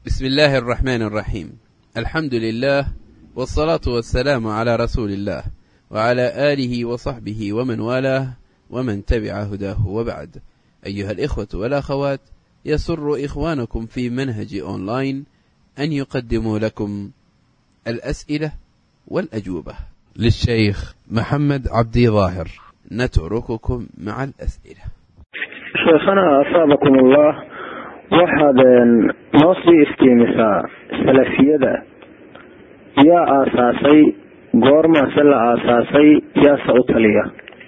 بسم الله الرحمن الرحيم. الحمد لله والصلاة والسلام على رسول الله وعلى آله وصحبه ومن والاه ومن تبع هداه، وبعد. أيها الإخوة والأخوات، يسر إخوانكم في منهج أونلاين أن يقدموا لكم الأسئلة والأجوبة للشيخ محمد عبدي ظاهر. نترككم مع الأسئلة. شيخنا أصابكم الله، waxaad noo sii iftiimisaa salafiyada yaa aasaasay, goormaase la aasaasay, yaase u taliya?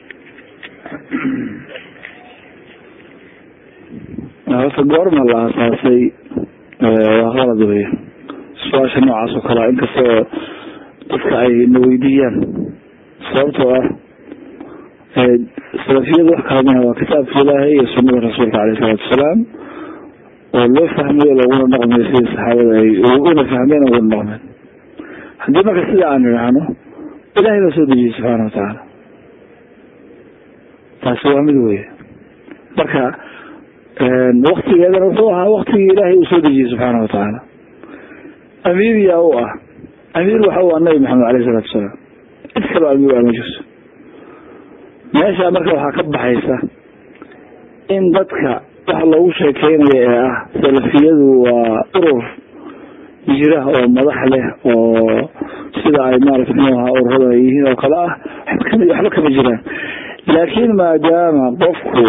horta goorma la aasaasay waa qalad wey su-aasha noocaas oo kalea, inkastoo dadka ay na weydiiyaan. sababtoo ah salafiyadu wax kala maha, waa kitaabka ilaahay iyo sunnada rasuulka caleyhi salaatu wasalaam oo loo fahmayo looguna dhaqmayo sidii saxaabada ay una fahmeen uguna dhaqmeen. haddii marka sida aan idhaahno ilaahay baa soo dejiyey subxaana watacaala, taasi waa mid weye. marka waktigeedana wuxuu ahaa waktigii ilaahay uu soo dejiyey subxaana watacaala. amiir yaa u ah, amiir waxa u ah nabi maxamed aleyh isalaatu wasalaam, cid kaloo amiir ah ma jirto. meesha marka waxaa ka baxaysa in dadka waxa loogu sheekeynaya ee ah salafiyadu waa urur jira oo madax leh oo sida ay maarata muxuu ahaa ururada ay yihiin oo kale ah, waxba kama jiraan. laakiin maadaama qofku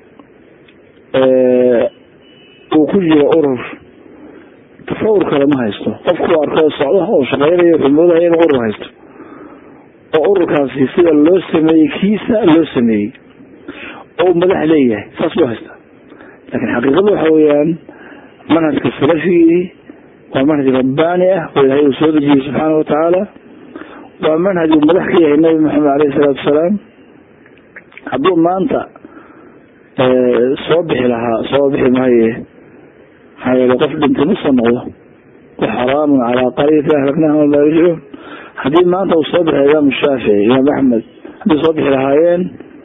uu ku jiro urur, tasawur kale ma haysto. qofku arkoo socda oo shaqeynaya wuxuu moodaya inuu urur haysto, oo ururkaasi sida loo sameeyey kiisa loo sameeyey oo madax leeyahay, saas buu haystaa. laakiin xaqiiqadu waxa weeyaan manhajka salafigii waa manhaj rabbaani ah oo ilaahay uu soo dejiyey subxaana watacaala. waa manhaj uu madax ka yahay nabi maxamed aleyhi salaatu wasalaam. hadduu maanta soo bixi lahaa, soo bixi maaye, maxaa yeele qof dhintay ma soo noqdo. waxaraamun calaa qaryati ahlaknahum laa yarjicuun. haddii maanta uu soo bixi imaam shaafici, imaam axmed, haddii soo bixi lahaayeen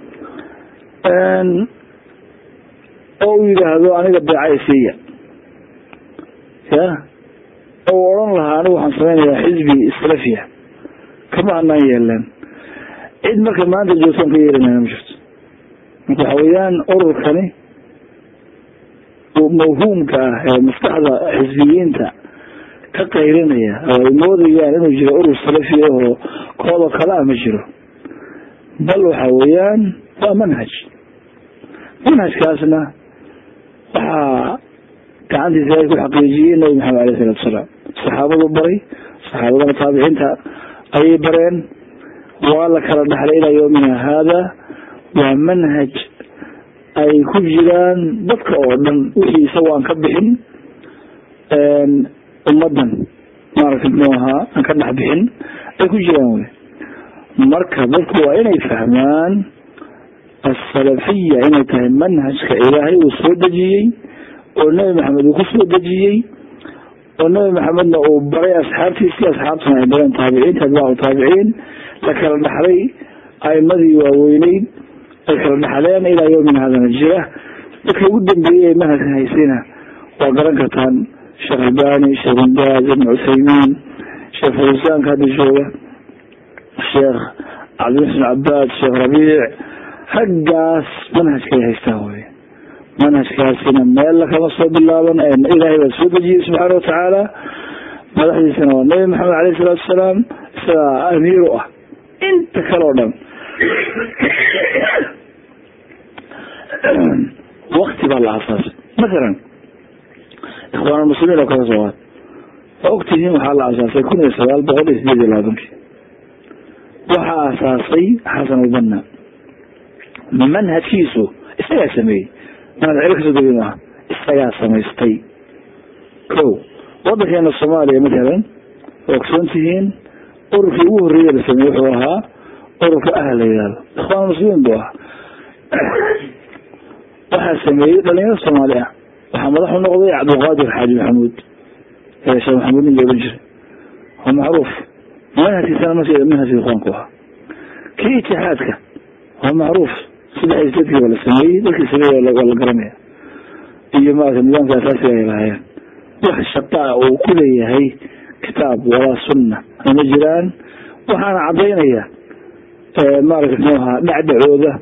oo uu yidhaahdo aniga beeca isiiya, ya oo odhan lahaa anigu waxaan samaynayaa xisbi salafiya, kama anaan yeelan. cid marka maanta joogtaan ka yeelanaya ma jirto. marka waxa weeyaan ururkani mawhuumka ah ee maskaxda xisbiyiinta ka qaylinaya oo ay moodayaan inuu jiro urur salafi oo koodo kale ah ma jiro, bal waxa weeyaan waa manhaj. manhajkaasna waxaa gacantiisa ay ku xaqiijiyeen nabi maxamed aleyh salatu wasalaam, saxaabadu baray, saxaabadana taabiciinta ayay bareen, waa la kala dhaxlay ilaa yowmina haada. waa manhaj ay ku jiraan dadka oo dhan, wixii isago aan ka bixin ummadan maaragta muxuu ahaa aan ka dhex bixin ay ku jiraan wey. marka dadku waa inay fahmaan asalafiya inay tahay manhajka ilaahay uu soo dejiyey oo nabi maxamed uu ku soo dejiyey, oo nabi maxamedna uu baray asxaabtiisii, asxaabtuna ay bareen taabiciinta, atbaacu taabiciin, la kala dhaxlay aimadii waaweyneyd ay kala dhaxleen ilaa yowmin haadana jira. dadka ugu dambeeyey ee manhajka haysina waa garan kartaan, sheekh albani, sheekh bin baaz, ibn cuthaymiin, sheekh fawsaanka hadda jooga, sheekh cabdimuxsin cabaad, sheekh rabiic, raggaas manhajkay haystaan wey. manhajkaasina meel lakama soo bilaaban, ilaahay baa soo dejiyey subxaana watacaala. madaxdiisana waa nabi maxamed aleyh salaatu wasalaam, isagaa amiir u ah. inta kale oo dhan wakti baa la aasaasay. masalan ikhwaan almuslimiin oo kala soowaad waa ogtihiin, waxaa la aasaasay 1928. waxaa aasaasay xasan albanna. manhajkiisu isagaa sameeyey, manhaj cilo kasoo degay maaha, isagaa samaystay. ko wadankeena soomaaliya matalan waa ogsoon tihiin, ururkii ugu horreeya la sameeyey wuxuu ahaa ururka la yihahdo ikhwaan muslimiin buu ahaa. waxaa sameeyey dhalinyaro soomaali ah. waxaa madaxu noqday cabdulqaadir xaaji maxamuud, sheekh maxamuud nin loolan jiray, waa macruuf. manhajkiisana manhajka ikhwaanku ahaa. kii itihaadka waa macruuf, saddex isdadkii waa la sameeyey, dadkii sameeyey waa la garanaya, iyo maarata nidaamka asaasiga ay lahaayeen. وحشقاء وكل هي كتاب ولا سنة المجران وحنا عضينيا ما رأيناها بعد عودة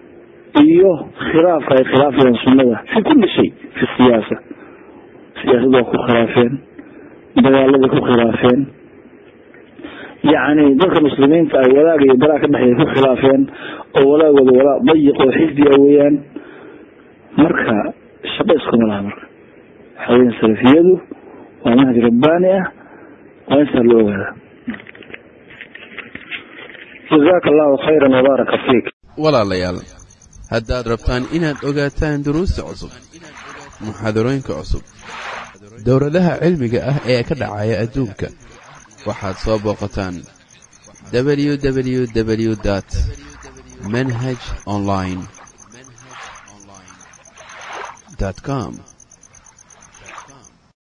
خلافا سنة في كل شيء في السياسة ذوك خلافين دجالة ذوك خلافين يعني ذوك المسلمين في ولاء براك النحية خلافين أو ولاء ضيق وحزبي أويان مركا الشباب يسكن لها مركا حوالين سلفيته ومنهج ربانية وينسى الأولى. جزاك الله خيرا وبارك فيك. ولا ليال haddaad rabtaan inaad ogaataan duruusta cusub muxaadarooyinka cusub dowladaha cilmiga ah ee ka dhacaya adduunka waxaad soo booqataan www.manhajonline.com